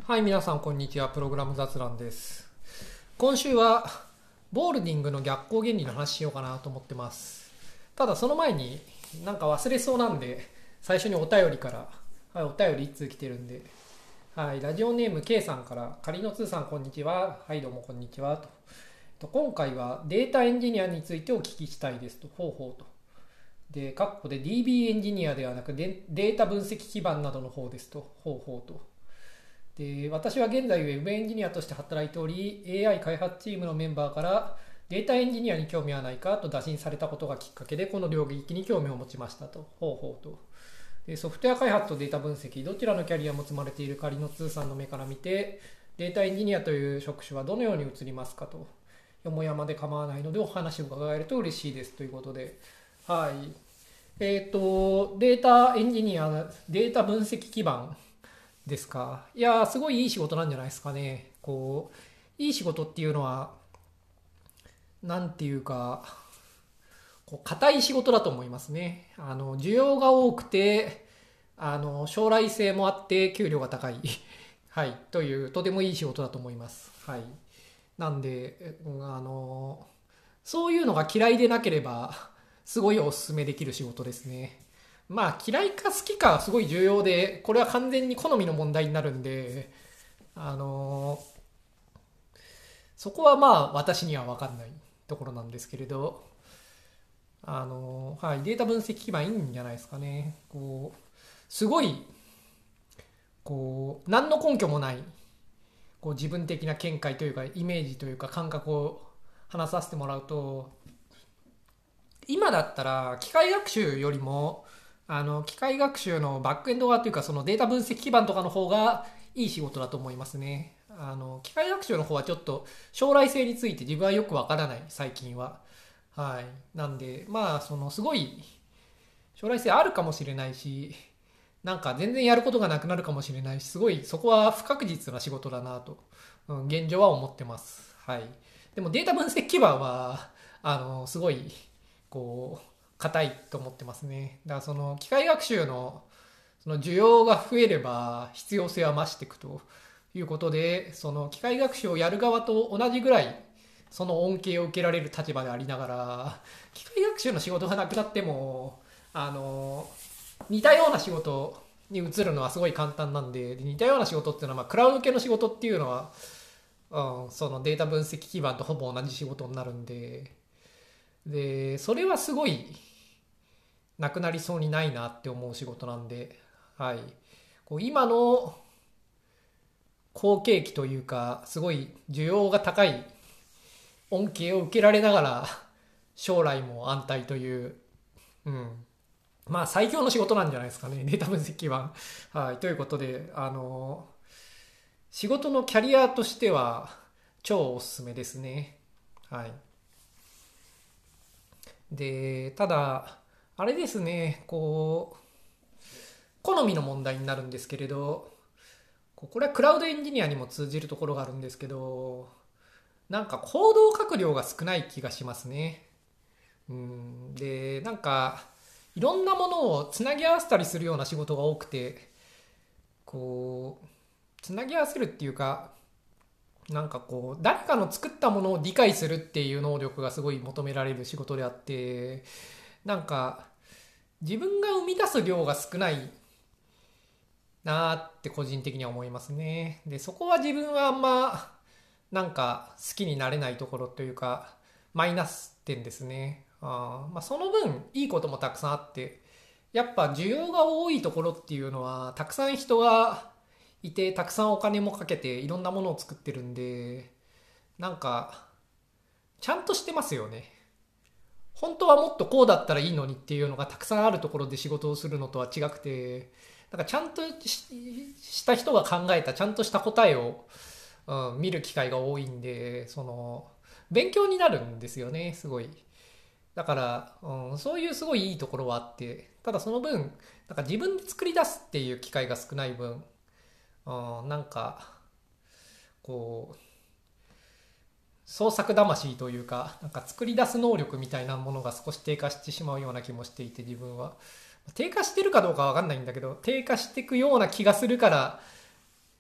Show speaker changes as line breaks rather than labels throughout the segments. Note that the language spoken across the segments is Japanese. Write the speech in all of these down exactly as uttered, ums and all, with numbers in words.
はい、皆さんこんにちは。プログラム雑談です。今週はボールディングの逆行原理の話しようかなと思ってます。ただその前になんか忘れそうなんで、最初にお便りから、はい、お便りいっ通来てるんで、はい、ラジオネーム K さんから、仮の通さんこんにちは。はい、どうもこんにちはと。と今回はデータエンジニアについてお聞きしたいですと。ほうほうと。で、括弧で ディービー エンジニアではなくデデータ分析基盤などの方ですと。ほうほうと。で、私は現在ウェブエンジニアとして働いており、 エーアイ 開発チームのメンバーからデータエンジニアに興味はないかと打診されたことがきっかけで、この領域に興味を持ちましたと。ほうほうと。でソフトウェア開発とデータ分析、どちらのキャリアも積まれている仮の通さんの目から見て、データエンジニアという職種はどのように移りますかと。よもやまで構わないのでお話を伺えると嬉しいですということで、はい。えっ、と、データエンジニア、データ分析基盤ですか。いやー、すごいいい仕事なんじゃないですかね。こう、いい仕事っていうのは、なんていうか、こう、硬い仕事だと思いますね。あの、需要が多くて、あの、将来性もあって、給料が高い。はい。という、とてもいい仕事だと思います。はい。なんで、うんあの、そういうのが嫌いでなければ、すごいお勧めできる仕事ですね。まあ、嫌いか好きかはすごい重要で、これは完全に好みの問題になるんで、あのそこはまあ私には分かんないところなんですけれど、あのはい、データ分析基盤いいんじゃないですかね。こう、すごい、こう、何の根拠もない、こう自分的な見解というか、イメージというか感覚を話させてもらうと、今だったら機械学習よりも、あの、機械学習のバックエンド側というか、そのデータ分析基盤とかの方がいい仕事だと思いますね。あの、機械学習の方はちょっと将来性について自分はよくわからない、最近は。はい。なんで、まあ、その、すごい将来性あるかもしれないし、なんか全然やることがなくなるかもしれないし、すごいそこは不確実な仕事だなと、うん、現状は思ってます。はい。でもデータ分析基盤は、あの、すごい、こう、硬いと思ってますね。だからその機械学習のその需要が増えれば必要性は増していくということで、その機械学習をやる側と同じぐらいその恩恵を受けられる立場でありながら、機械学習の仕事がなくなっても、あの、似たような仕事に移るのはすごい簡単なんで、似たような仕事っていうのは、まあ、クラウド系の仕事っていうのは、うん、そのデータ分析基盤とほぼ同じ仕事になるんで、で、それはすごいなくなりそうにないなって思う仕事なんで、はい。こう今の好景気というか、すごい需要が高い恩恵を受けられながら、将来も安泰という、うん。まあ最強の仕事なんじゃないですかね、データ分析は。はい。ということで、あの、仕事のキャリアとしては超おすすめですね。はい。で、ただ、あれですね、こう、好みの問題になるんですけれど、これはクラウドエンジニアにも通じるところがあるんですけど、なんか行動書く量が少ない気がしますね。うん、で、なんか、いろんなものをつなぎ合わせたりするような仕事が多くて、こう、つなぎ合わせるっていうか、なんかこう、誰かの作ったものを理解するっていう能力がすごい求められる仕事であって、なんか、自分が生み出す量が少ないなーって個人的には思いますね。で、そこは自分はあんまなんか好きになれないところというか、マイナス点ですね。あーまあ、その分いいこともたくさんあって、やっぱ需要が多いところっていうのはたくさん人がいて、たくさんお金もかけていろんなものを作ってるんで、なんかちゃんとしてますよね。本当はもっとこうだったらいいのにっていうのがたくさんあるところで仕事をするのとは違くて、なんかちゃんとした人が考えたちゃんとした答えを、うん、見る機会が多いんで、その勉強になるんですよね、すごい。だから、うん、そういうすごいいいところはあって、ただその分なんか自分で作り出すっていう機会が少ない分、うん、なんかこう創作魂というか、なんか作り出す能力みたいなものが少し低下してしまうような気もしていて、自分は低下してるかどうかわかんないんだけど、低下していくような気がするから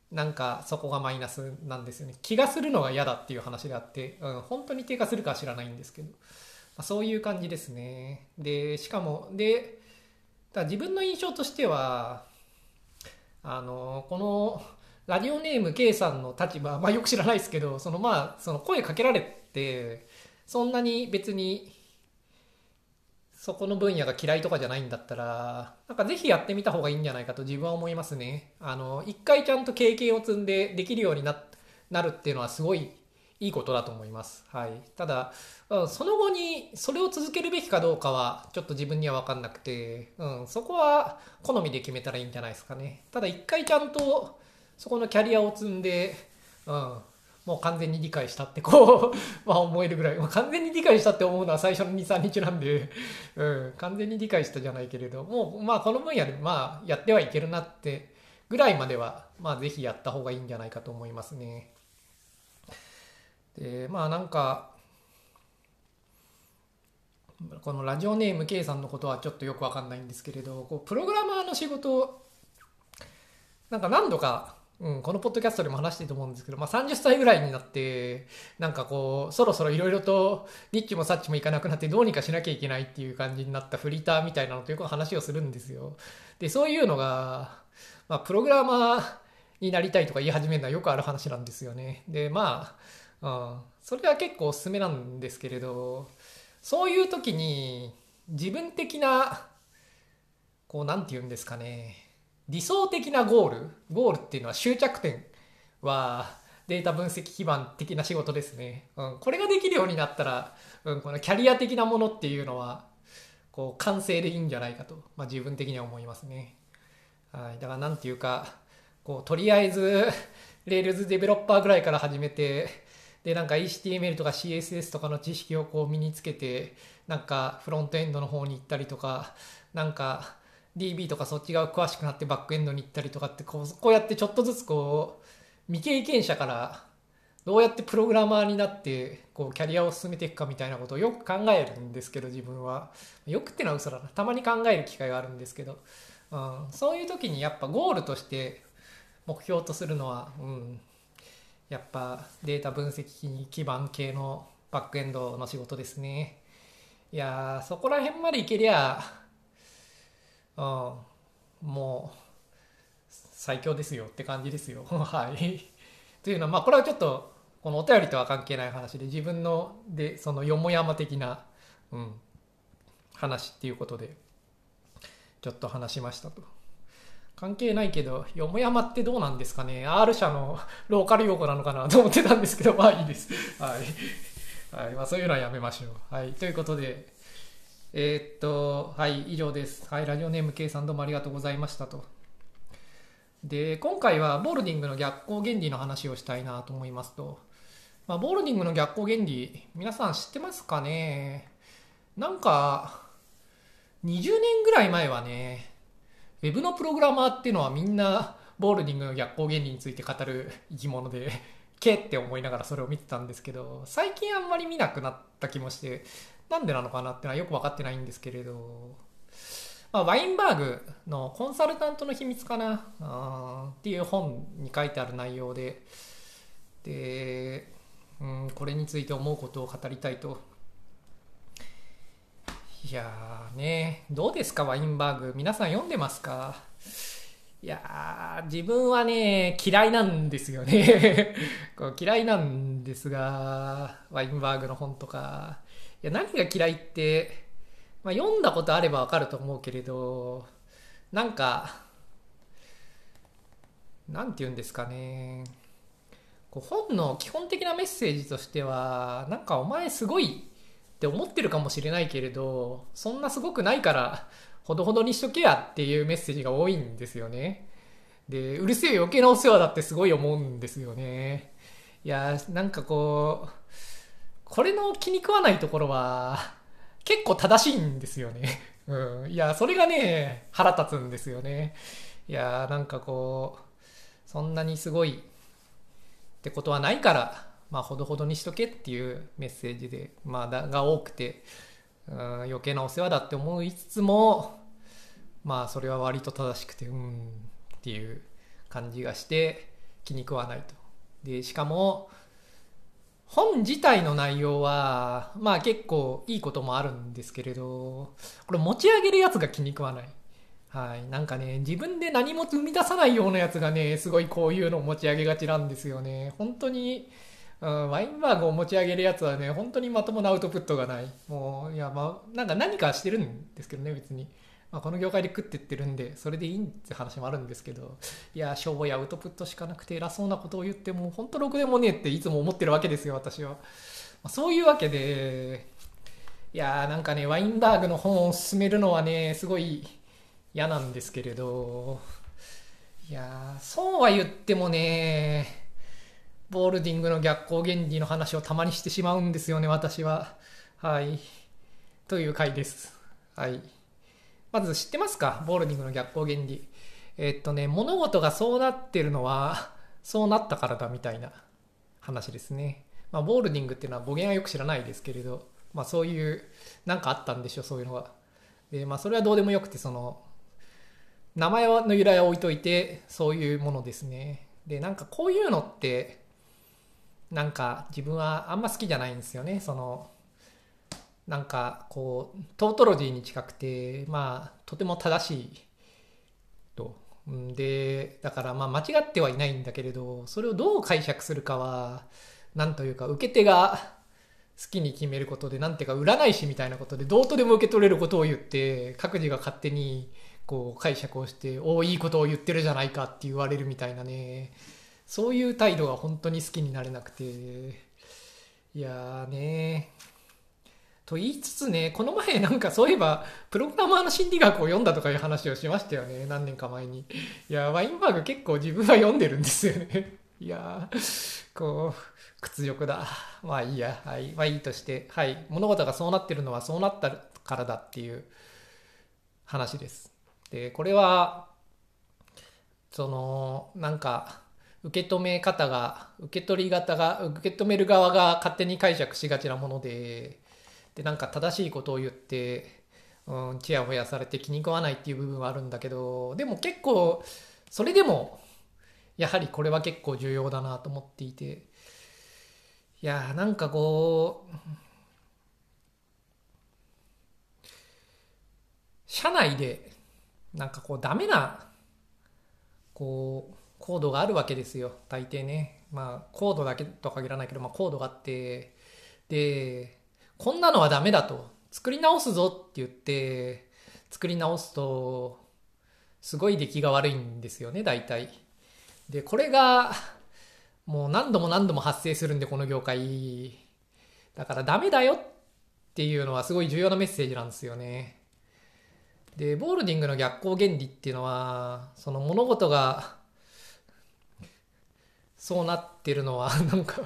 なんかそこがマイナスなんですよね。気がするのが嫌だっていう話であって、うん、本当に低下するかは知らないんですけど、まあ、そういう感じですね。で、しかも、で、だから自分の印象としては、あの、この、ラジオネーム K さんの立場、まあよく知らないですけど、そのまあ、その声かけられて、そんなに別にそこの分野が嫌いとかじゃないんだったら、なんかぜひやってみた方がいいんじゃないかと自分は思いますね。あの、一回ちゃんと経験を積んでできるようにな、なるっていうのはすごいいいことだと思います。はい。ただ、うん、その後にそれを続けるべきかどうかはちょっと自分には分かんなくて、うん、そこは好みで決めたらいいんじゃないですかね。ただ一回ちゃんとそこのキャリアを積んで、うん、もう完全に理解したってこうまあ思えるぐらい、まあ、完全に理解したって思うのは最初のに、さんにちなんで、うん、完全に理解したじゃないけれどもう、まあこの分野でまあやってはいけるなってぐらいまでは、まあぜひやった方がいいんじゃないかと思いますね。で、まあなんか、このラジオネーム K さんのことはちょっとよくわかんないんですけれど、こうプログラマーの仕事、なんか何度か、うん、このポッドキャストでも話してると思うんですけど、まあ、さんじゅっさいぐらいになって、なんかこう、そろそろいろいろと、ニッチもサッチもいかなくなって、どうにかしなきゃいけないっていう感じになったフリーターみたいなのとよく話をするんですよ。で、そういうのが、まあ、プログラマーになりたいとか言い始めるのはよくある話なんですよね。で、まあ、うん、それは結構おすすめなんですけれど、そういう時に、自分的な、こう、なんて言うんですかね、理想的なゴール、ゴールっていうのは終着点はデータ分析基盤的な仕事ですね。うん、これができるようになったら、うん、このキャリア的なものっていうのは、こう、完成でいいんじゃないかと、まあ、自分的には思いますね。はい。だからなんていうか、こう、とりあえず、Rails デベロッパーぐらいから始めて、で、なんか エイチティーエムエル とか シーエスエス とかの知識をこう身につけて、なんかフロントエンドの方に行ったりとか、なんか ディービー とかそっち側詳しくなってバックエンドに行ったりとかってこう、こうやってちょっとずつこう、未経験者からどうやってプログラマーになってこうキャリアを進めていくかみたいなことをよく考えるんですけど、自分は。よくってのは嘘だな。たまに考える機会があるんですけど、うん、そういう時にやっぱゴールとして目標とするのは、うん、やっぱデータ分析基盤系のバックエンドの仕事ですね。いやー、そこら辺までいけりゃ、うん、もう最強ですよって感じですよ。はい。というのは、まあこれはちょっと、このお便りとは関係ない話で、自分の、で、そのよもやま的な、うん、話っていうことで、ちょっと話しましたと。関係ないけど、よもやまってどうなんですかね。R 社のローカル用語なのかなと思ってたんですけど、まあいいです。はい。はい。まあそういうのはやめましょう。はい。ということで、えーっと、はい、以上です。はい。ラジオネーム K さんどうもありがとうございましたと。で、今回はボールディングの逆行原理の話をしたいなと思いますと、まあ、ボールディングの逆行原理、皆さん知ってますかね。なんか、にじゅうねんぐらい前はね、ウェブのプログラマーっていうのはみんなボールディングの逆行原理について語る生き物で、けって思いながらそれを見てたんですけど、最近あんまり見なくなった気もして、なんでなのかなってのはよく分かってないんですけれど、まあ、ワインバーグのコンサルタントの秘密かなあっていう本に書いてある内容で、で、うん、これについて思うことを語りたいと。いやーね、どうですかワインバーグ。皆さん読んでますか？いやー、自分はね、嫌いなんですよね。こう嫌いなんですが、ワインバーグの本とか。いや、何が嫌いって、まあ、読んだことあればわかると思うけれど、なんか、なんて言うんですかね。こう本の基本的なメッセージとしては、なんかお前すごいって思ってるかもしれないけれど、そんなすごくないから、ほどほどにしとけやっていうメッセージが多いんですよね。で、うるせえ余計なお世話だってすごい思うんですよね。いや、なんかこう、これの気に食わないところは、結構正しいんですよね。うん。いや、それがね、腹立つんですよね。いや、なんかこう、そんなにすごいってことはないから、まあ、ほどほどにしとけっていうメッセージで、まあ、だが多くて、うん、余計なお世話だって思いつつも、まあ、それは割と正しくて、うん、っていう感じがして、 気に食わないと。でしかも本自体の内容はまあ結構いいこともあるんですけれど、これ持ち上げるやつが気に食わない。はい、なんかね、自分で何も生み出さないようなやつがね、すごいこういうのを持ち上げがちなんですよね。本当に、うん、ワインバーグを持ち上げるやつはね、本当にまともなアウトプットがない。もう、いや、まあ、なんか何かしてるんですけどね、別に。まあ、この業界で食ってってるんで、それでいいって話もあるんですけど、いや、しょぼいアウトプットしかなくて偉そうなことを言って、もう本当ろくでもねえっていつも思ってるわけですよ、私は。まあ、そういうわけで、いやーなんかね、ワインバーグの本を勧めるのはね、すごい嫌なんですけれど、いやーそうは言ってもね、ボールディングの逆光原理の話をたまにしてしまうんですよね、私は。はい。という回です。はい。まず知ってますか、ボールディングの逆光原理。えっとね、物事がそうなってるのは、そうなったからだみたいな話ですね。まあ、ボールディングっていうのは語源はよく知らないですけれど、まあそういう、なんかあったんでしょう、そういうのが。で、まあそれはどうでもよくて、その、名前の由来は置いといて、そういうものですね。で、なんかこういうのって、なんか自分はあんま好きじゃないんですよね。その、なんかこう、トートロジーに近くて、まあ、とても正しいと。で、だからまあ間違ってはいないんだけれど、それをどう解釈するかは、なんというか、受け手が好きに決めることで、なんていうか、占い師みたいなことで、どうとでも受け取れることを言って、各自が勝手にこう解釈をして、おお、いいことを言ってるじゃないかって言われるみたいなね、そういう態度が本当に好きになれなくて、いやーねと言いつつね、この前なんかそういえば、プログラマーの心理学を読んだとかいう話をしましたよね、何年か前に。いや、ワインバーグ結構自分は読んでるんですよね。いやー、こう、屈辱だ。まあいいや、はい。まあいいとして、はい。物事がそうなってるのはそうなったからだっていう話です。で、これは、その、なんか、受け止め方が、受け取り方が、受け止める側が勝手に解釈しがちなもので、でなんか正しいことを言って、うん、ちやほやされて気に食わないっていう部分はあるんだけど、でも結構それでもやはりこれは結構重要だなと思っていて、いやーなんかこう社内でなんかこうダメなこうコードがあるわけですよ、大抵ね。まあコードだけとは限らないけど、まあ、コードがあって、でこんなのはダメだと、作り直すぞって言って作り直すとすごい出来が悪いんですよね、大体。でこれがもう何度も何度も発生するんで、この業界だからダメだよっていうのはすごい重要なメッセージなんですよね。でボールディングの逆行原理っていうのは、その物事がそうなってるのはなんか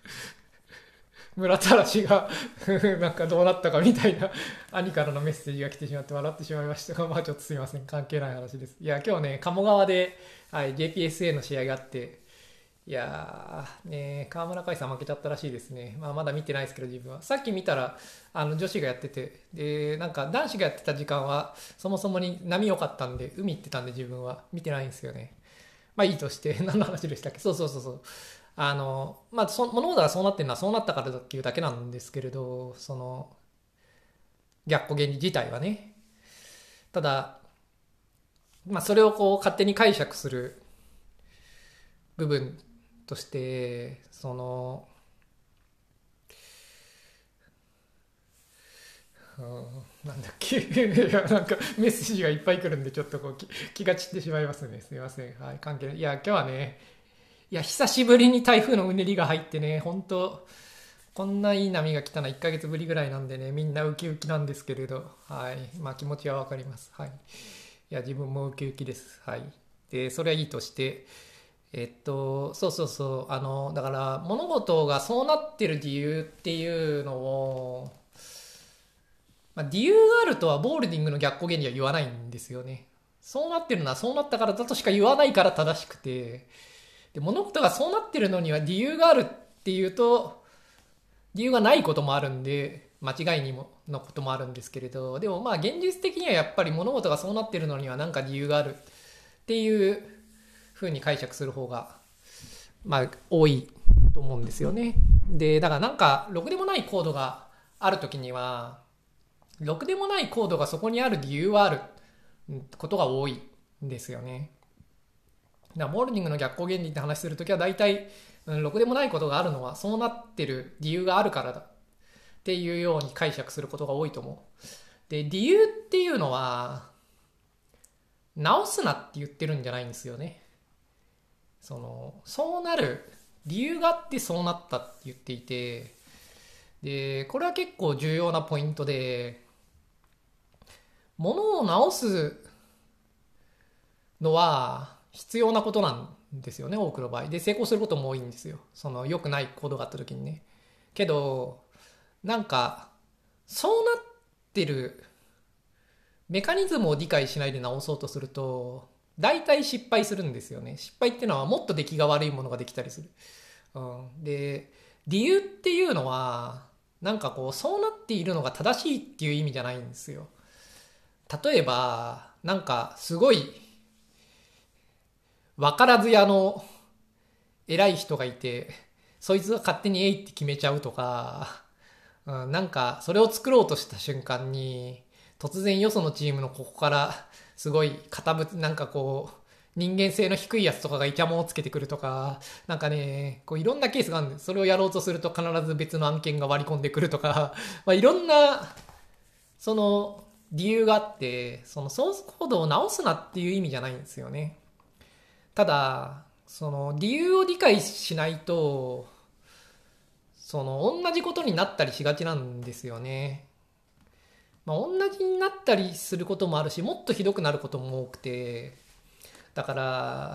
村たらしがなんかどうなったかみたいな兄からのメッセージが来てしまって笑ってしまいましたが、まあちょっとすいません、関係ない話です。いや今日ね、鴨川で、はい、ジェイピーエスエー の試合があって、いやーね、川村海さん負けちゃったらしいですね。まあまだ見てないですけど、自分はさっき見たらあの女子がやってて、でなんか男子がやってた時間はそもそもに波良かったんで、海行ってたんで自分は見てないんですよね。まあいいとして、何の話でしたっけ。そうそうそうそう、あのまあそ物事がそうなってるのはそうなったからだっていうだけなんですけれど、その逆光原理自体はね。ただ、まあ、それをこう勝手に解釈する部分として、その、うん、なんだっけいやなんかメッセージがいっぱい来るんで、ちょっとこう気気が散ってしまいますね、すみません。はい、関係ない。いや今日はね、いや久しぶりに台風のうねりが入ってね、本当こんないい波が来たのはいっかげつぶりぐらいなんでね、みんなウキウキなんですけれど、はい、まあ気持ちはわかります。はい。いや、自分もウキウキです。はい。で、それはいいとして、えっと、そうそうそう、あの、だから物事がそうなってる理由っていうのを、まあ、理由があるとはボールディングの逆光原理は言わないんですよね。そうなってるのはそうなったからだとしか言わないから正しくて、で物事がそうなってるのには理由があるっていうと、理由がないこともあるんで、間違いにものこともあるんですけれど、でもまあ現実的にはやっぱり物事がそうなってるのには何か理由があるっていう風に解釈する方がまあ多いと思うんですよね。で、だからなんかろくでもないコードがあるときには、ろくでもないコードがそこにある理由はあることが多いんですよね。だからモールニングの逆行原理って話するときは大体、うん、ろくでもないことがあるのはそうなってる理由があるからだっていうように解釈することが多いと思う。で、理由っていうのは、直すなって言ってるんじゃないんですよね。その、そうなる理由があってそうなったって言っていて、で、これは結構重要なポイントで、物を直すのは必要なことなんですよね、多くの場合。で、成功することも多いんですよ。その、良くない行動があった時にね。けど、なんか、そうなってるメカニズムを理解しないで直そうとすると、大体失敗するんですよね。失敗っていうのはもっと出来が悪いものができたりする。うん、で、理由っていうのは、なんかこう、そうなっているのが正しいっていう意味じゃないんですよ。例えば、なんかすごい、わからず屋の偉い人がいて、そいつが勝手にえいって決めちゃうとか、うん、なんかそれを作ろうとした瞬間に、突然よそのチームのここからすごい堅物、なんかこう、人間性の低いやつとかがイチャモンをつけてくるとか、なんかね、こういろんなケースがあるんです。それをやろうとすると必ず別の案件が割り込んでくるとか、まあ、いろんな、その理由があって、そのソースコードを直すなっていう意味じゃないんですよね。ただ、その理由を理解しないと、その同じことになったりしがちなんですよね。まあ、同じになったりすることもあるし、もっとひどくなることも多くて、だから、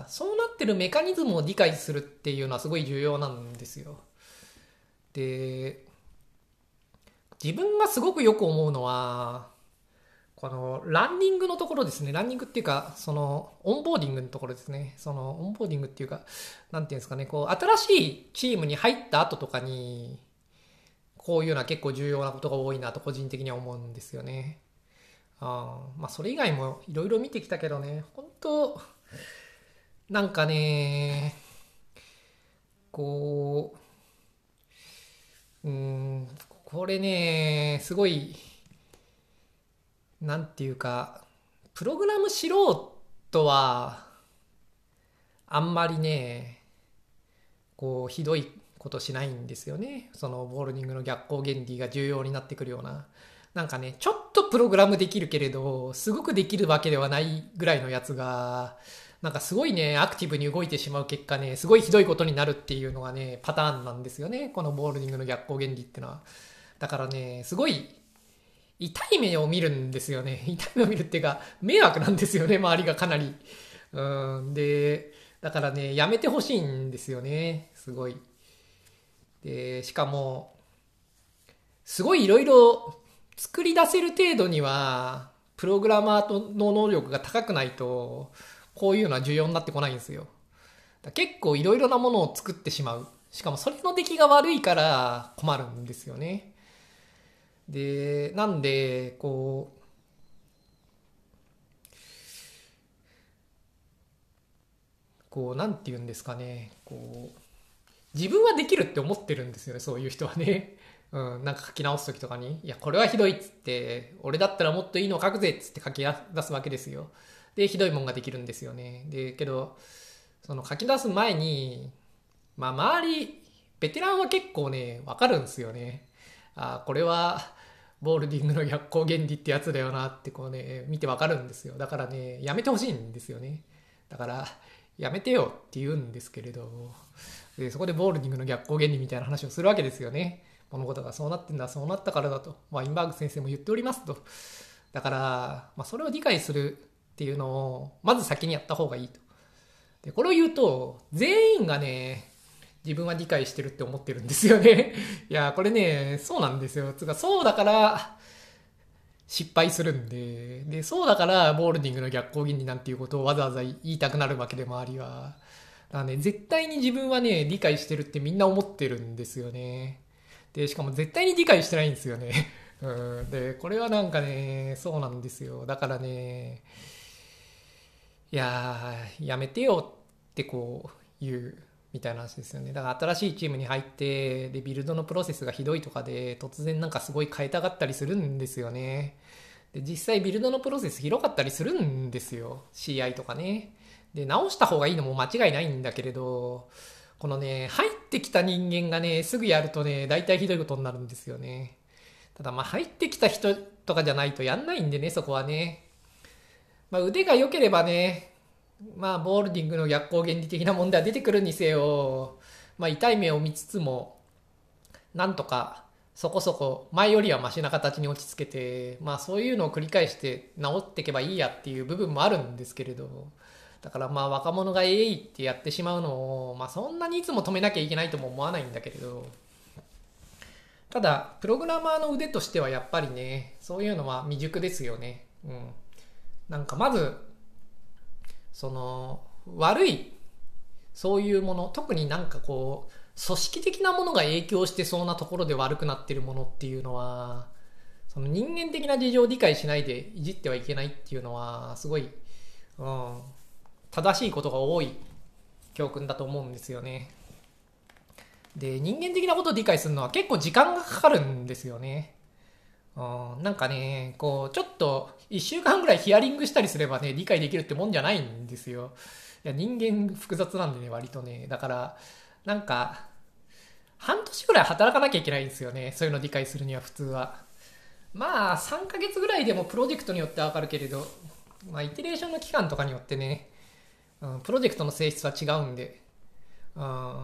そうなってるメカニズムを理解するっていうのはすごい重要なんですよ。で、自分がすごくよく思うのは、このランニングのところですね。ランニングっていうか、そのオンボーディングのところですね。そのオンボーディングっていうか、なんていうんですかね、こう、新しいチームに入った後とかに、こういうのは結構重要なことが多いなと個人的には思うんですよね。あまあ、それ以外もいろいろ見てきたけどね、本当なんかね、こう、うーん、これね、すごい、なんていうか、プログラム素人は、あんまりね、こう、ひどいことしないんですよね。その、ボールニングの逆行原理が重要になってくるような。なんかね、ちょっとプログラムできるけれど、すごくできるわけではないぐらいのやつが、なんかすごいね、アクティブに動いてしまう結果ね、すごいひどいことになるっていうのがね、パターンなんですよね。このボールニングの逆行原理ってのは。だからね、すごい痛い目を見るんですよね。痛い目を見るっていうか、迷惑なんですよね、周りがかなり。うん、で、だからね、やめてほしいんですよね、すごい。で、しかも、すごいいろいろ作り出せる程度には、プログラマーの能力が高くないと、こういうのは重要になってこないんですよ。結構いろいろなものを作ってしまう。しかもそれの出来が悪いから困るんですよね。で、なんで、こう、こう、なんて言うんですかね。こう、自分はできるって思ってるんですよね、そういう人はね。うん、なんか書き直す時とかに、いや、これはひどいっつって、俺だったらもっといいのを書くぜっつって書き出すわけですよ。で、ひどいもんができるんですよね。で、けど、その書き出す前に、まあ、周り、ベテランは結構ね、わかるんですよね。あ、これは、ボールディングの逆行原理ってやつだよなってこうね、見てわかるんですよ。だからね、やめてほしいんですよね。だから、やめてよって言うんですけれど、でそこでボールディングの逆行原理みたいな話をするわけですよね。物事がそうなってんだ、そうなったからだと。ワインバーグ先生も言っておりますと。だから、まあ、それを理解するっていうのを、まず先にやった方がいいと。で、これを言うと、全員がね、自分は理解してるって思ってるんですよね。いや、これね、そうなんですよ。つか、そうだから、失敗するんで、で、そうだから、ボールディングの逆行原理なんていうことをわざわざ言いたくなるわけで周りは。だからね、絶対に自分はね、理解してるってみんな思ってるんですよね。で、しかも絶対に理解してないんですよね。うん、で、これはなんかね、そうなんですよ。だからね、いやー、やめてよってこう言う。 みたいな話ですよね。だから新しいチームに入ってでビルドのプロセスがひどいとかで突然なんかすごい変えたがったりするんですよね。で実際ビルドのプロセス広かったりするんですよ。 シーアイ とかね。で直した方がいいのも間違いないんだけれど、このね入ってきた人間がねすぐやるとね大体ひどいことになるんですよね。ただまあ入ってきた人とかじゃないとやんないんでね、そこはね。まあ、腕が良ければね、まあボールディングの逆光原理的な問題は出てくるにせよ、まあ痛い目を見つつもなんとかそこそこ前よりはマシな形に落ち着けて、まあそういうのを繰り返して治っていけばいいやっていう部分もあるんですけれど、だからまあ若者がえいってやってしまうのを、まあそんなにいつも止めなきゃいけないとも思わないんだけれど、ただプログラマーの腕としてはやっぱりね、そういうのは未熟ですよね。うん。なんかまず、その悪い、そういうもの、特になんかこう、組織的なものが影響してそうなところで悪くなってるものっていうのは、その人間的な事情を理解しないでいじってはいけないっていうのは、すごい、うん、正しいことが多い教訓だと思うんですよね。で、人間的なことを理解するのは結構時間がかかるんですよね。うん、なんかね、こう、ちょっといっしゅうかんぐらいヒアリングしたりすればね、理解できるってもんじゃないんですよ。いや、人間複雑なんでね、割とね。だから、なんか、半年ぐらい働かなきゃいけないんですよね。そういうの理解するには普通は。まあ、さんかげつぐらいでもプロジェクトによってわかるけれど、まあ、イテレーションの期間とかによってね、うん、プロジェクトの性質は違うんで、うん、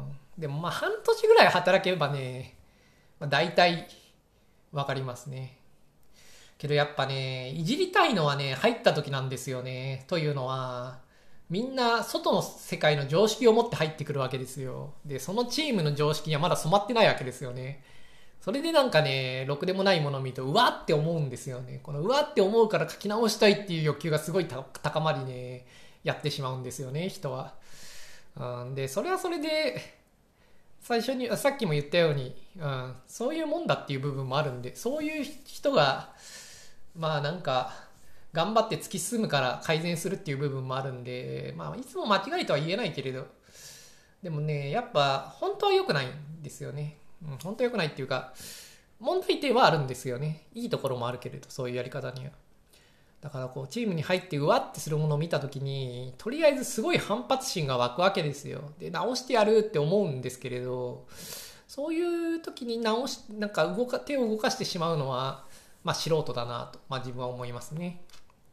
でもまあ、半年ぐらい働けばね、まあ、大体わかりますね。けどやっぱね、いじりたいのはね、入った時なんですよね。というのは、みんな外の世界の常識を持って入ってくるわけですよ。で、そのチームの常識にはまだ染まってないわけですよね。それでなんかね、ろくでもないものを見ると、うわって思うんですよね。このうわって思うから書き直したいっていう欲求がすごい高まりね、やってしまうんですよね、人は。うん、で、それはそれで、最初に、さっきも言ったように、うん、そういうもんだっていう部分もあるんで、そういう人が、まあなんか、頑張って突き進むから改善するっていう部分もあるんで、まあいつも間違いとは言えないけれど、でもね、やっぱ本当は良くないんですよね。うん、本当は良くないっていうか、問題点はあるんですよね。いいところもあるけれど、そういうやり方には。だからこう、チームに入ってうわってするものを見たときに、とりあえずすごい反発心が湧くわけですよ。で、直してやるって思うんですけれど、そういう時に直し、なんか動か、手を動かしてしまうのは、まあ素人だなと、まあ自分は思いますね。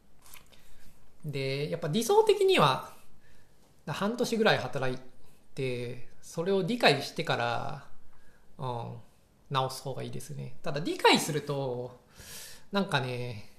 で、やっぱ理想的には、半年ぐらい働いて、それを理解してから、うん、直す方がいいですね。ただ理解すると、なんかね、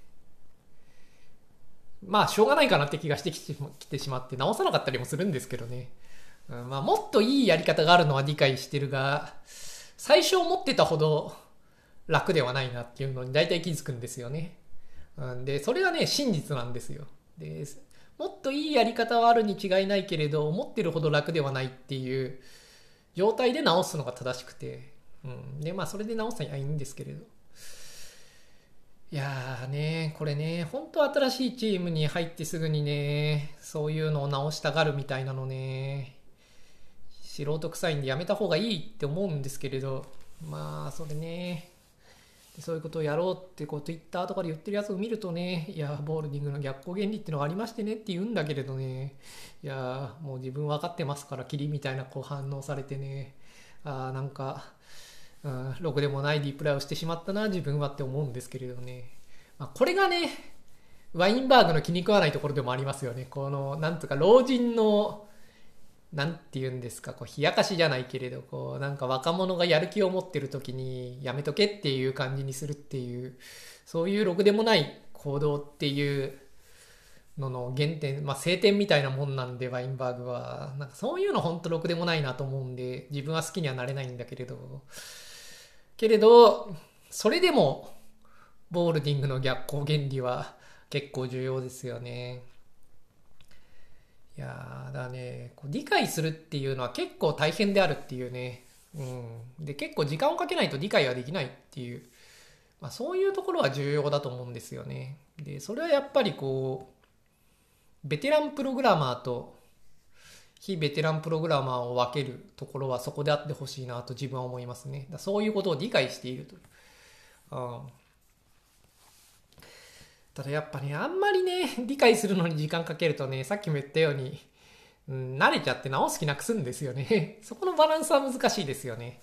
まあしょうがないかなって気がしてきてしまって直さなかったりもするんですけどね。うん、まあもっといいやり方があるのは理解してるが、最初思ってたほど楽ではないなっていうのに大体気づくんですよね。うん、で、それがね、真実なんですよ。で、もっといいやり方はあるに違いないけれど、思ってるほど楽ではないっていう状態で直すのが正しくて、うん、で、まあそれで直すにはいいんですけれど。いやーね、これね、本当新しいチームに入ってすぐにね、そういうのを直したがるみたいなのね、素人臭いんでやめた方がいいって思うんですけれど、まあそれね、そういうことをやろうってこう Twitter とかで言ってるやつを見るとね、いや、ボールディングの逆光原理っていうのがありましてねって言うんだけれどね、いや、もう自分分かってますから霧みたいなこう反応されてね、あーなんか、うん、ろくでもないリプライをしてしまったな、自分はって思うんですけれどね。まあ、これがね、ワインバーグの気に食わないところでもありますよね。この、なんとか老人の、なんて言うんですか、こう冷やかしじゃないけれど、こうなんか若者がやる気を持ってる時にやめとけっていう感じにするっていう、そういうろくでもない行動っていうのの原点、まあ晴天みたいなもんなんで、ワインバーグは。なんかそういうの本当ろくでもないなと思うんで、自分は好きにはなれないんだけれど、けれど、それでも、ボールディングの逆光原理は結構重要ですよね。いやーだからね、こう理解するっていうのは結構大変であるっていうね。うん。で、結構時間をかけないと理解はできないっていう、まあそういうところは重要だと思うんですよね。で、それはやっぱりこう、ベテランプログラマーと非ベテランプログラマーを分けるところはそこであってほしいなと自分は思いますね。だそういうことを理解しているという。うんただやっぱね、あんまりね、理解するのに時間かけるとね、さっきも言ったように、うん、慣れちゃって直す気なくすんですよね。そこのバランスは難しいですよね。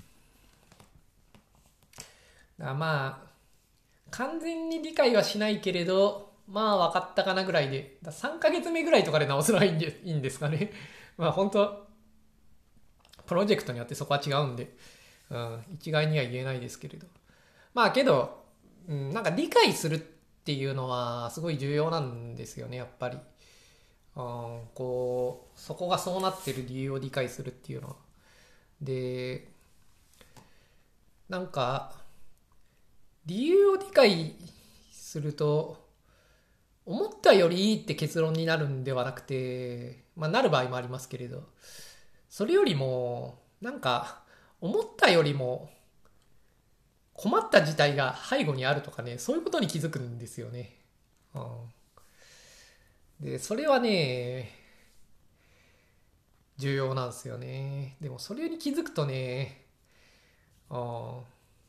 だからまあ、完全に理解はしないけれど、まあ分かったかなぐらいで、ださんかげつめぐらいとかで直すのはいいんでいいんですかね。まあ本当プロジェクトによってそこは違うんで、うん、一概には言えないですけれど。まあけど、うん、なんか理解するっていうのはすごい重要なんですよね、やっぱり。うん、こう、そこがそうなってる理由を理解するっていうのは。で、なんか、理由を理解すると、思ったよりいいって結論になるんではなくて、まあなる場合もありますけれど、それよりも、なんか、思ったよりも困った事態が背後にあるとかね、そういうことに気づくんですよね。うん、で、それはね、重要なんですよね。でもそれに気づくとね、うん、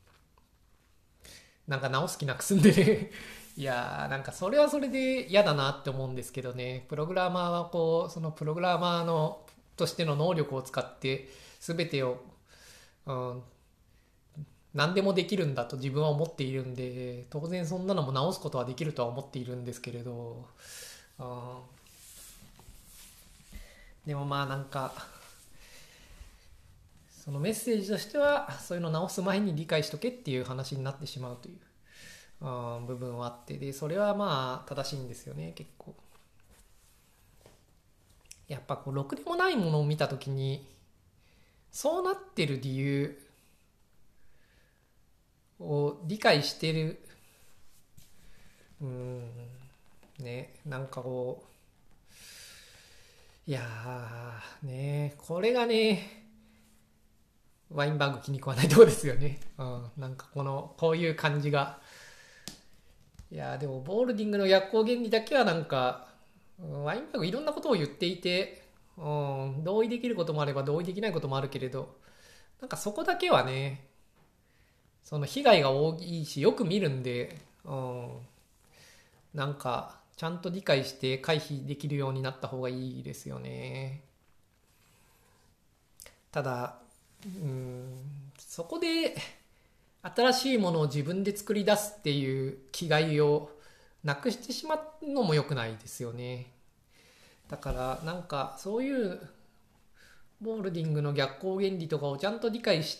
なんか直す気なくすんでね。いやーなんかそれはそれで嫌だなって思うんですけどね。プログラマーはこう、そのプログラマーのとしての能力を使って全てを、うん、何でもできるんだと自分は思っているんで、当然そんなのも直すことはできるとは思っているんですけれど、うん、でもまあなんか、そのメッセージとしては、そういうの直す前に理解しとけっていう話になってしまうという、うん、部分はあって、で、それはまあ正しいんですよね、結構。やっぱこう、ろくでもないものを見たときに、そうなってる理由を理解してる、うん、ね、なんかこう、いやー、ね、これがね、ワインバーグ気に食わないところですよね。うん、なんかこの、こういう感じが。いやー、でも、ボールディングの逆行原理だけはなんか、うん、ワインバーグいろんなことを言っていて、うん、同意できることもあれば同意できないこともあるけれど、なんかそこだけはね、その被害が大きいし、よく見るんで、うん、なんか、ちゃんと理解して回避できるようになった方がいいですよね。ただ、うん、そこで新しいものを自分で作り出すっていう気概をなくしてしまうのも良くないですよね。だからなんかそういうボールディングの逆行原理とかをちゃんと理解して、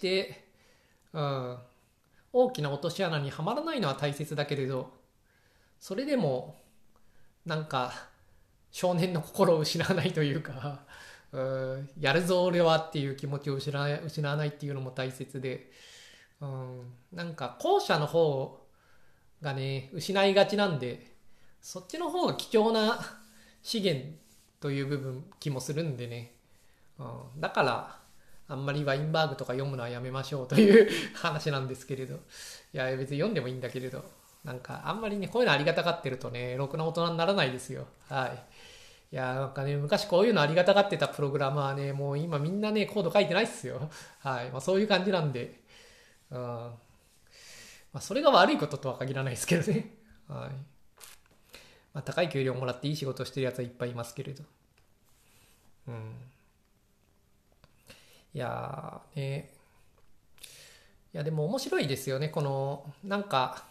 うん、大きな落とし穴にはまらないのは大切だけれど、それでもなんか少年の心を失わないというか、うん、やるぞ俺はっていう気持ちを失わない失わないっていうのも大切で、うん、なんか後者の方がね失いがちなんで、そっちの方が貴重な資源という部分気もするんでね、うん、だからあんまりワインバーグとか読むのはやめましょうという話なんですけれど、いや別に読んでもいいんだけれど、なんかあんまりねこういうのありがたがってるとねろくな大人にならないですよ。はい。いやなんかね昔こういうのありがたがってたプログラマーはねもう今みんなねコード書いてないっすよ。はい。まあそういう感じなんで、うん、まあそれが悪いこととは限らないですけどね。はい。まあ高い給料もらっていい仕事してるやつはいっぱいいますけれど、うん。いやーね、いやでも面白いですよね。このなんか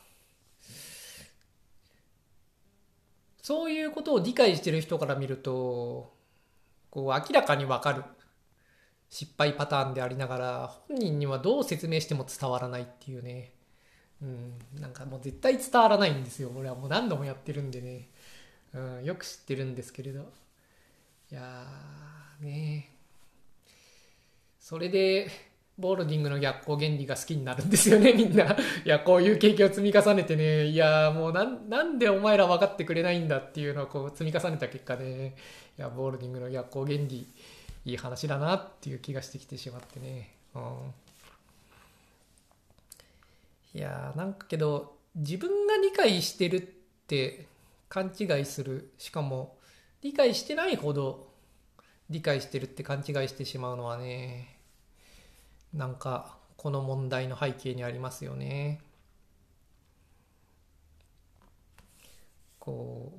そういうことを理解してる人から見るとこう明らかにわかる失敗パターンでありながら本人にはどう説明しても伝わらないっていうね、うん、なんかもう絶対伝わらないんですよ。俺はもう何度もやってるんでね、うん、よく知ってるんですけれど、いやーね、それでボールディングの逆行原理が好きになるんですよね、みんな。いや、こういう経験を積み重ねてね、いや、もうなん、なんでお前ら分かってくれないんだっていうのをこう積み重ねた結果ね、いや、ボールディングの逆行原理、いい話だなっていう気がしてきてしまってね。うん、いや、なんかけど、自分が理解してるって勘違いする。しかも、理解してないほど理解してるって勘違いしてしまうのはね、なんかこの問題の背景にありますよね。こ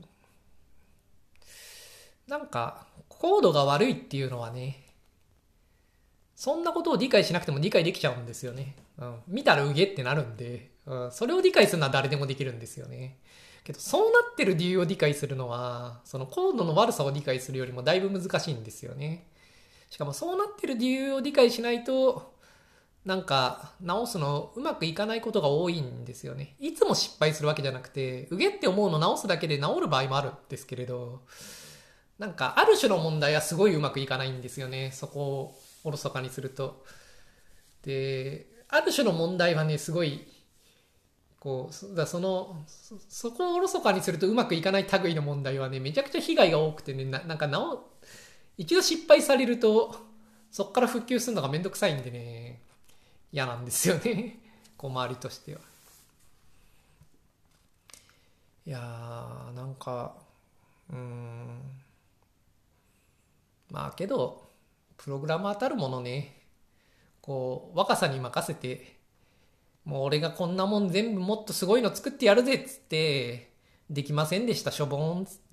うなんかコードが悪いっていうのはね、そんなことを理解しなくても理解できちゃうんですよね。うん、見たらうげってなるんで、うん、それを理解するのは誰でもできるんですよね。けどそうなってる理由を理解するのは、そのコードの悪さを理解するよりもだいぶ難しいんですよね。しかもそうなってる理由を理解しないと、なんか直すのうまくいかないことが多いんですよね。いつも失敗するわけじゃなくて、うげって思うの直すだけで治る場合もあるんですけれど、なんかある種の問題はすごいうまくいかないんですよね。そこをおろそかにすると。で、ある種の問題はね、すごい、こう、そだその、そそこをおろそかにするとうまくいかない類の問題はね、めちゃくちゃ被害が多くてね、ななんか直、一度失敗されると、そこから復旧するのがめんどくさいんでね、嫌なんですよね。こう周りとしては。いやー、なんか、うーん、まあけど、プログラマーたるものね、こう、若さに任せて、もう俺がこんなもん全部もっとすごいの作ってやるぜっつって、できませんでした、しょぼーんっつって、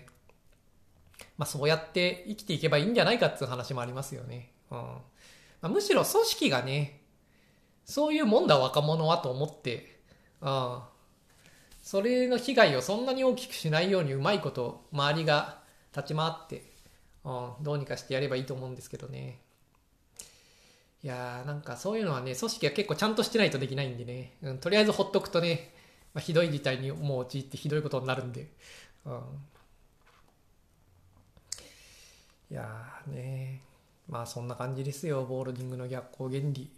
まあそうやって生きていけばいいんじゃないかっていう話もありますよね。うん。まあ、むしろ組織がね、そういうもんだ若者はと思って、うん。それの被害をそんなに大きくしないようにうまいこと周りが立ち回って、うん、どうにかしてやればいいと思うんですけどね。いやーなんかそういうのはね、組織は結構ちゃんとしてないとできないんでね、うん、とりあえずほっとくとね、まあ、ひどい事態にもう陥ってひどいことになるんで、うん、いやーね、まあそんな感じですよ、ボールディングの逆行原理。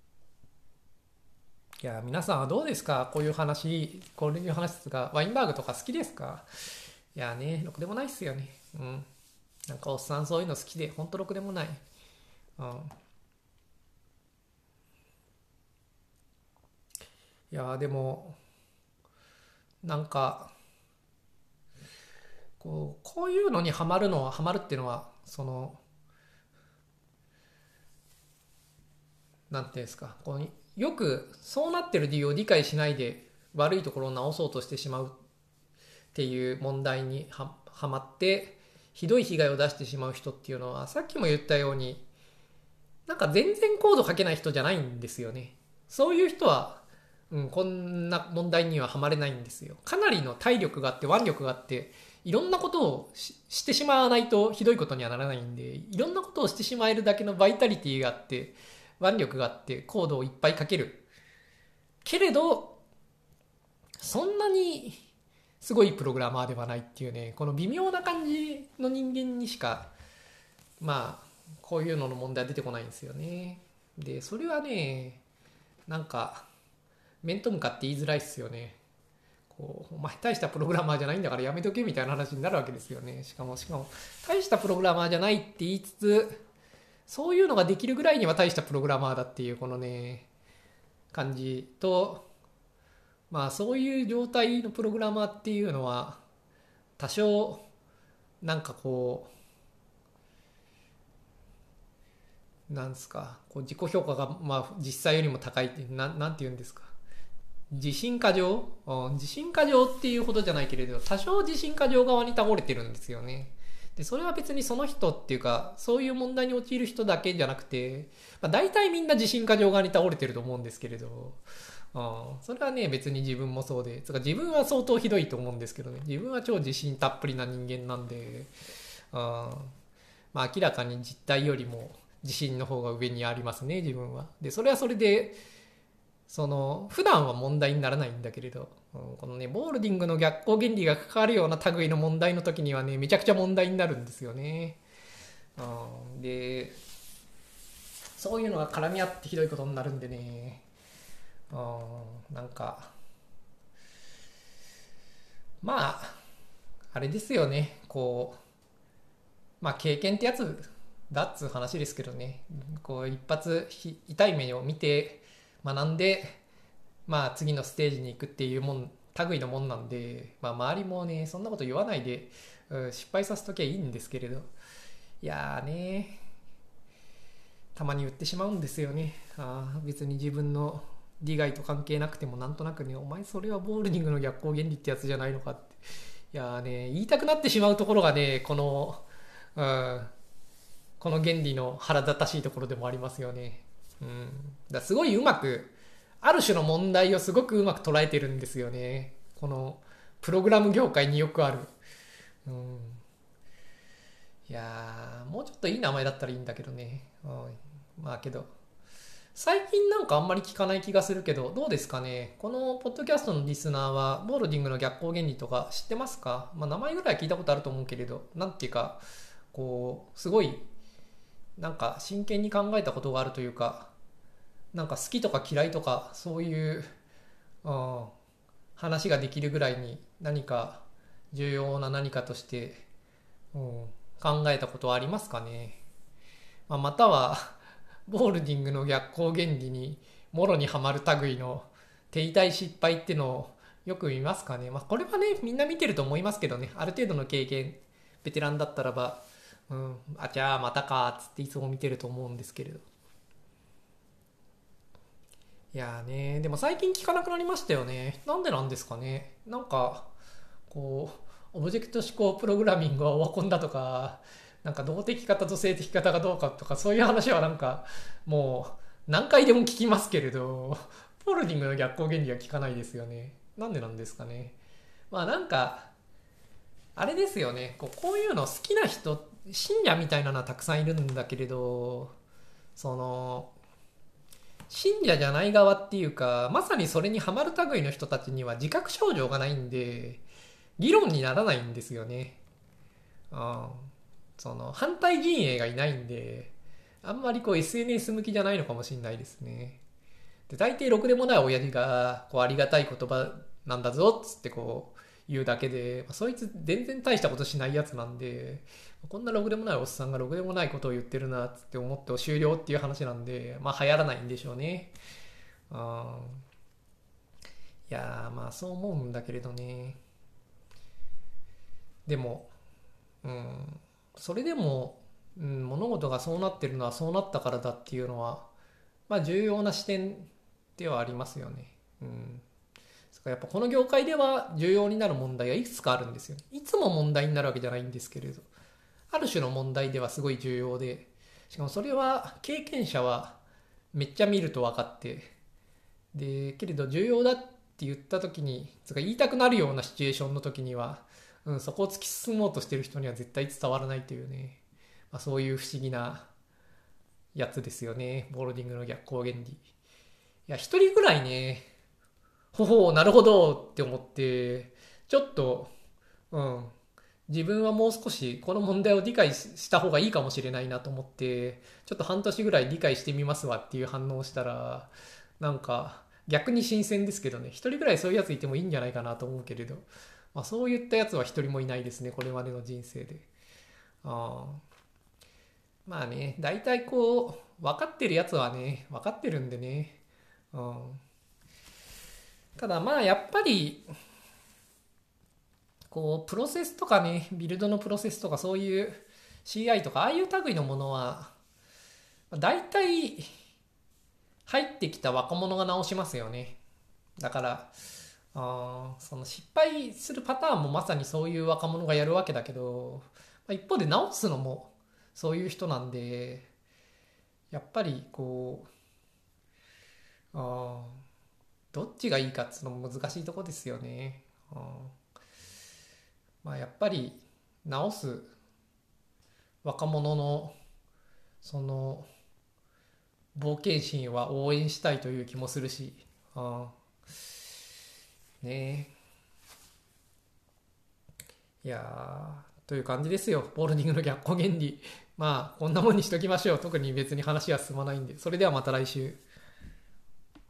いやー皆さんはどうですか、こういう話、こういう話ですが、ワインバーグとか好きですか？いやーね、ろくでもないっすよね。うん。なんかおっさんそういうの好きで、ほんとろくでもない。うん。いやーでも、なんか、こう、こういうのにハマるのは、ハマるっていうのは、その、なんていうんですか、こうよくそうなってる理由を理解しないで悪いところを直そうとしてしまうっていう問題にははまって、ひどい被害を出してしまう人っていうのは、さっきも言ったように、なんか全然コード書けない人じゃないんですよね。そういう人は、うん、こんな問題にははまれないんですよ。かなりの体力があって腕力があって、いろんなことをししてしまわないとひどいことにはならないんで、いろんなことをしてしまえるだけのバイタリティがあって、腕力があってコードをいっぱい書ける。けれど、そんなにすごいプログラマーではないっていうね、この微妙な感じの人間にしか、まあ、こういうのの問題は出てこないんですよね。で、それはね、なんか、面と向かって言いづらいっすよね。こう、お前大したプログラマーじゃないんだからやめとけみたいな話になるわけですよね。しかも、しかも、大したプログラマーじゃないって言いつつ、そういうのができるぐらいには大したプログラマーだっていうこのね、感じと、まあそういう状態のプログラマーっていうのは、多少、なんかこう、なんですか、こう自己評価がまあ実際よりも高いって、なん、なんて言うんですか。自信過剰、うん、自信過剰っていうほどじゃないけれど、多少自信過剰側に倒れてるんですよね。で、それは別にその人っていうか、そういう問題に陥る人だけじゃなくて、まあ、大体みんな自信過剰側に倒れてると思うんですけれど、うん、それはね、別に自分もそうで、つか自分は相当ひどいと思うんですけどね、自分は超自信たっぷりな人間なんで、うん、まあ明らかに実態よりも自信の方が上にありますね、自分は。で、それはそれで、その普段は問題にならないんだけれど、うん、このねボールディングの逆行原理が関わるような類の問題の時にはねめちゃくちゃ問題になるんですよね、うん、でそういうのが絡み合ってひどいことになるんでね、うん、なんかまああれですよね、こうまあ経験ってやつだっつう話ですけどね、こう一発痛い目を見て学んで、まあ次のステージに行くっていうもん類のもんなんで、まあ周りもねそんなこと言わないで、うん、失敗させときゃいいんですけれど、 いやーね、たまに言ってしまうんですよね。あー別に自分の利害と関係なくてもなんとなくね、お前それはボールディングの逆行原理ってやつじゃないのかって。いやーね、言いたくなってしまうところがね、この、うん、この原理の腹立たしいところでもありますよね。うん。だすごいうまく、ある種の問題をすごくうまく捉えてるんですよね。この、プログラム業界によくある。うん。いやー、もうちょっといい名前だったらいいんだけどね。うん、まあけど、最近なんかあんまり聞かない気がするけど、どうですかね。このポッドキャストのリスナーは、ボールディングの逆行原理とか知ってますか？まあ名前ぐらい聞いたことあると思うけれど、なんていうか、こう、すごい、なんか真剣に考えたことがあるというか、なんか好きとか嫌いとか、そういう、うん、話ができるぐらいに何か重要な何かとして、うん、考えたことはありますかね。まあ、または、ボールディングの逆行原理にもろにはまる類の手痛い失敗ってのをよく見ますかね。まあ、これはね、みんな見てると思いますけどね、ある程度の経験、ベテランだったらば、うん、あ、じゃあまたか、つっていつも見てると思うんですけれど。いやーね、でも最近聞かなくなりましたよね。なんでなんですかね。なんか、こう、オブジェクト指向プログラミングはオワコンだとか、なんか動的方と性的方がどうかとか、そういう話はなんか、もう、何回でも聞きますけれど、フォールディングの逆行原理は聞かないですよね。なんでなんですかね。まあなんか、あれですよね。こうこういうの好きな人、信者みたいなのはたくさんいるんだけれど、その、信者じゃない側っていうか、まさにそれにハマる類の人たちには自覚症状がないんで、議論にならないんですよね。うん。その、反対陣営がいないんで、あんまりこう エスエヌエス 向きじゃないのかもしれないですね。で、大抵ろくでもない親父が、こうありがたい言葉なんだぞ、つってこう言うだけで、まあ、そいつ全然大したことしないやつなんで、こんなろくでもないおっさんがろくでもないことを言ってるな、つって思って終了っていう話なんで、まあ流行らないんでしょうね。うん。いやー、まあそう思うんだけれどね。でも、うん、それでも、うん、物事がそうなってるのはそうなったからだっていうのは、まあ重要な視点ではありますよね。うん。やっぱこの業界では重要になる問題がいくつかあるんですよね。いつも問題になるわけじゃないんですけれど、ある種の問題ではすごい重要で、しかもそれは経験者はめっちゃ見ると分かって、で、けれど重要だって言った時に、つか言いたくなるようなシチュエーションの時には、うん、そこを突き進もうとしてる人には絶対伝わらないというね、まあ、そういう不思議なやつですよね。ボールディングの逆行原理。いや、一人ぐらいね、ほほう、なるほどって思って、ちょっと、うん、自分はもう少しこの問題を理解した方がいいかもしれないなと思って、ちょっと半年ぐらい理解してみますわっていう反応をしたら、なんか逆に新鮮ですけどね、一人ぐらいそういうやついてもいいんじゃないかなと思うけれど、まあ、そういったやつは一人もいないですね、これまでの人生で。あまあね、大体こう、分かってるやつはね、分かってるんでね。うん、ただまあやっぱり、こう、プロセスとかね、ビルドのプロセスとかそういう シーアイ とか、ああいう類のものは、大体入ってきた若者が直しますよね。だから、あその失敗するパターンもまさにそういう若者がやるわけだけど、まあ、一方で直すのもそういう人なんで、やっぱりこう、あどっちがいいかっていうのも難しいとこですよね。あまあ、やっぱり直す若者のその冒険心は応援したいという気もするし、あねえ、いやーという感じですよ。ボールディングの逆行原理。まあこんなもんにしときましょう。特に別に話は進まないんで。それではまた来週。